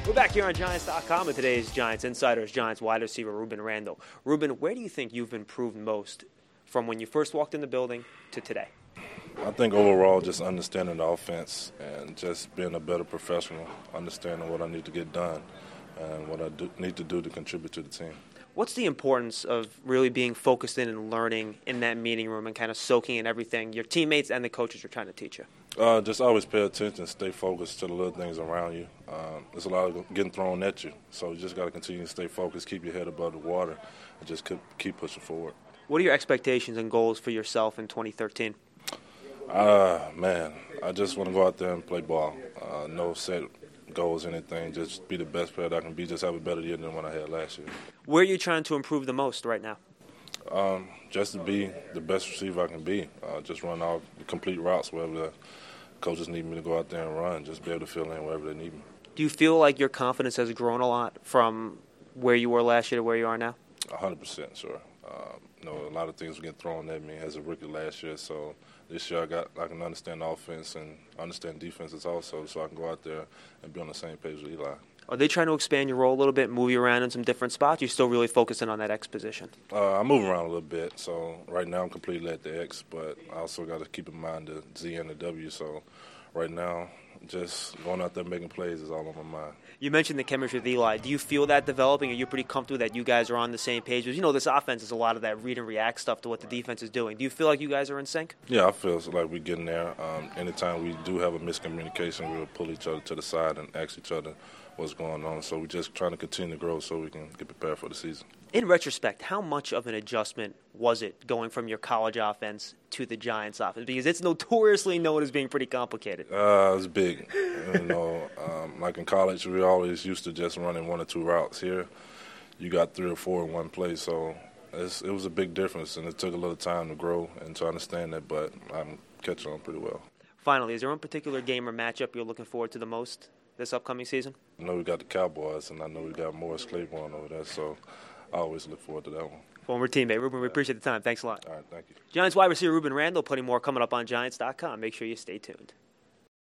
We're back here on Giants.com with today's Giants Insiders, Giants wide receiver Rueben Randle. Rueben, where do you think you've improved most from when you first walked in the building to today? I think overall just understanding the offense and just being a better professional, understanding what I need to get done and what I need to do to contribute to the team. What's the importance of really being focused in and learning in that meeting room and kind of soaking in everything your teammates and the coaches are trying to teach you? Just always pay attention, stay focused to the little things around you. There's a lot of getting thrown at you, so you just got to continue to stay focused, keep your head above the water, and just keep pushing forward. What are your expectations and goals for yourself in 2013? Man, I just want to go out there and play ball. No set goals, anything. Just be the best player that I can be. Just have a better year than what I had last year. Where are you trying to improve the most right now? Just to be the best receiver I can be. Just run all complete routes wherever the coaches need me to go out there and run. Just be able to fill in wherever they need me. Do you feel like your confidence has grown a lot from where you were last year to where you are now? 100%, sure. A lot of things were getting thrown at me as a rookie last year, so this year I can understand offense and understand defenses also, so I can go out there and be on the same page with Eli. Are they trying to expand your role a little bit, move you around in some different spots? You're still really focusing on that X position? I move around a little bit, so right now I'm completely at the X, but I also got to keep in mind the Z and the W, so right now just going out there making plays is all on my mind. You mentioned the chemistry with Eli. Do you feel that developing? Are you pretty comfortable that you guys are on the same page? Because, this offense is a lot of that read and react stuff to what the defense is doing. Do you feel like you guys are in sync? Yeah, I feel like we're getting there. Anytime we do have a miscommunication, we'll pull each other to the side and ask each other what's going on. So we're just trying to continue to grow so we can get prepared for the season. In retrospect, how much of an adjustment was it going from your college offense to the Giants offense? Because it's notoriously known as being pretty complicated. It's big. Like in college, we always used to just running one or two routes. Here, you got 3 or 4 in one play, so it was a big difference, and it took a little time to grow and to understand that, but I'm catching on pretty well. Finally, is there one particular game or matchup you're looking forward to the most this upcoming season? I know we got the Cowboys, and I know we got Morris Claiborne over there, so I always look forward to that one. Former teammate, Rueben, we appreciate the time. Thanks a lot. All right, thank you. Giants wide receiver Rueben Randle, putting more coming up on Giants.com. Make sure you stay tuned.